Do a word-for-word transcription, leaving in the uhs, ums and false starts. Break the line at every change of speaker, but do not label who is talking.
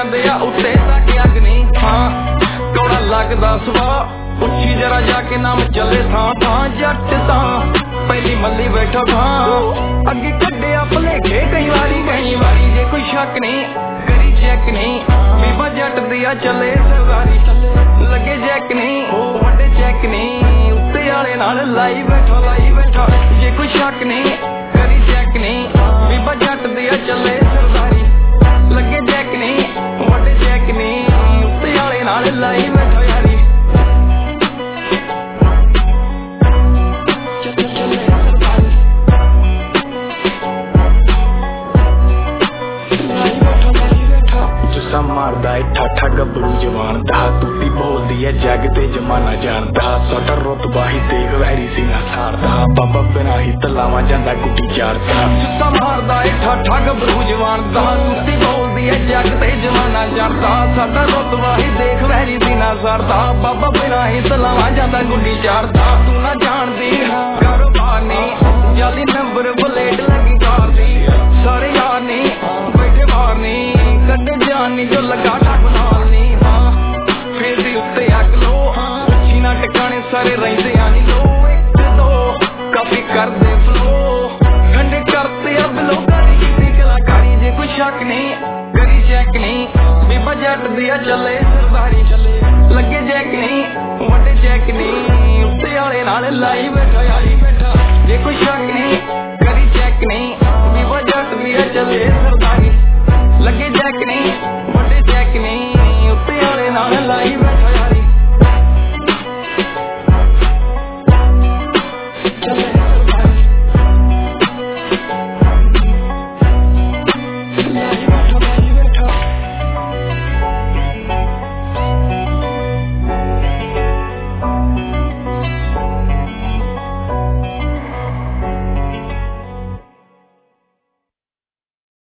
दे आ उत्ते तक अग नहीं हाँ कौड़ा लगदा सुभाऽ उच्ची जरा जाके नाम चले थां थां जट तां पहली मल्ली बैठा था अगे कड्डे भलेखे कई वारी कई वारी जे कोई शक नहीं करी चेक नहीं बीबा जट दिया चले सरदारी लगे चेक नहीं वड्डे चेक नहीं उत्ते आले नाल लाई बैठा लाई बैठा जे कोई शक नहीं करी चेक नहीं बीबा जट दिया चले सरदारी लगे चेक नहीं वड्डे चेक नहीं उत्ते आले नाल लाई बैठा यारी मारदा है ठाठा गबरू जवान दा टूटी बोलदी है जग ते जमाना जानदा साडा रुतबा ही देख वैरी सीना सारदा बाबा बिना ही तलावा जांदा गुड्डी चारदा जुत्ता मारदा है ठाठा गबरू जवान दा टूटी बोलदी है जग ते जमाना जानदा साडा रुतबा ही देख वैरी सीना सारदा बाबा बिना ही तलावा जांदा गुड्डी चारदा तू ना जानदी कारोबार नहीं जाली नंबर बुलेट लगी कार दी सारे यार नहीं बैठे बाहर नहीं कड्डे जानी जो लगा ठग नाल नी हाँ फिर दी उत्ते अग लो उच्ची ना टिकाने सारे रहिंदे आनी लो एक दो काफी कर दे फ्लो ठंडे करते अब लोग करी कलाकारी जे कोई शक नहीं करी चेक नहीं बीबा जट दिया चले